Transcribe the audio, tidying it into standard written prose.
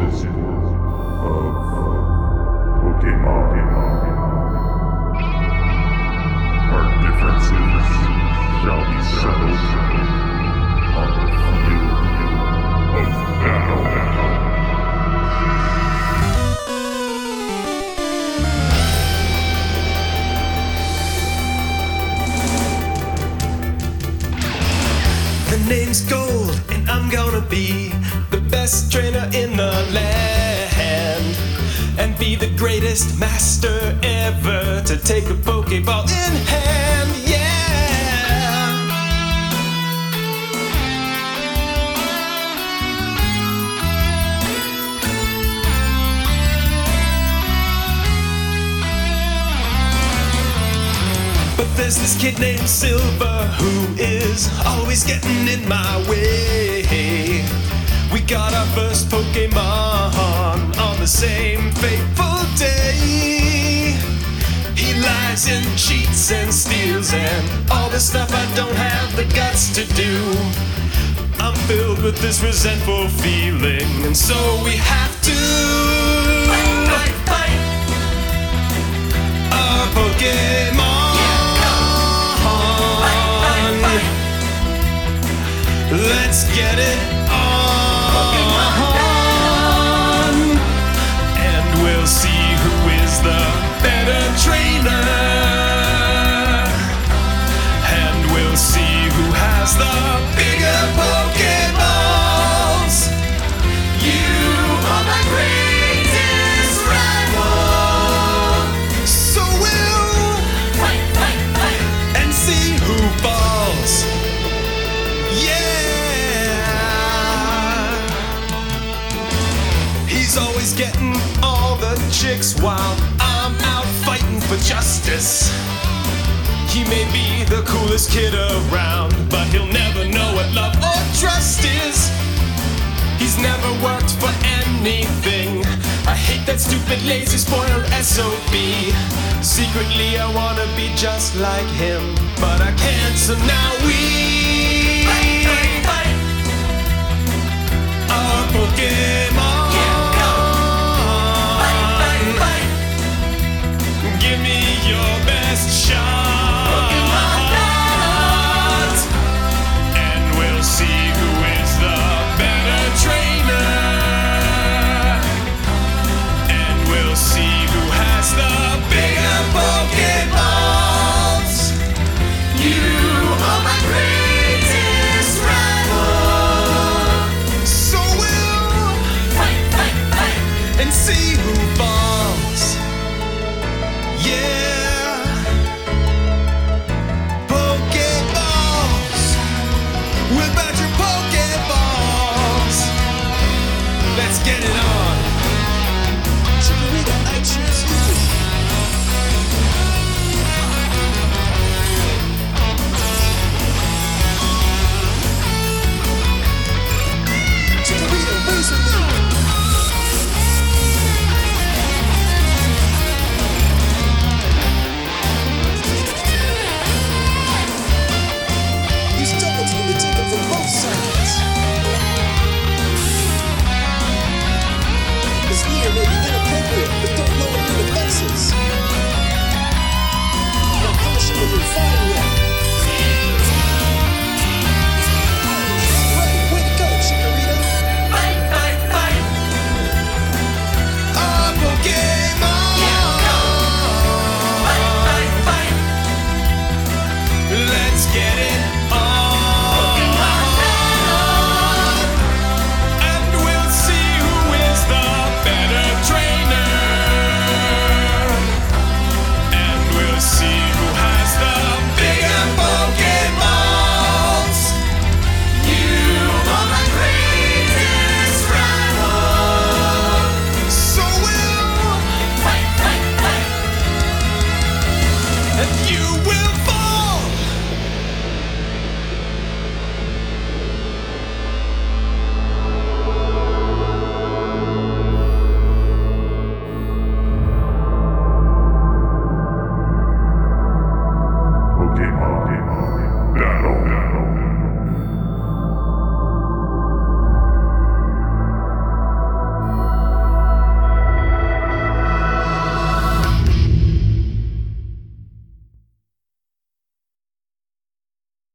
Our differences shall be settled on the field of battle. The name's Gold, and I'm gonna be the best trainer in the land, and be the greatest master ever to take a Pokeball in hand, yeah! But there's this kid named Silver who is always getting in my way. We got our first Pokemon on the same fateful day. He lies and cheats and steals and all the stuff I don't have the guts to do. I'm filled with this resentful feeling, and so we have to fight our Pokemon. Let's get it on, and we'll see who is the better trainer, and we'll see who has the bigger Pokeballs. You are my greatest rival, so we'll fight, and see who falls. He's always getting all the chicks while I'm out fighting for justice. He may be the coolest kid around, but he'll never know what love or trust is. He's never worked for anything. I hate that stupid, lazy, spoiled SOB. Secretly I wanna be just like him, but I can't, so now we fight our Pokemon. Give me your best shot, and we'll see who is the better trainer, and we'll see who has the bigger Pokeballs. You are my greatest rival, so we'll fight, and see who falls. Yeah, Pokeballs, we're back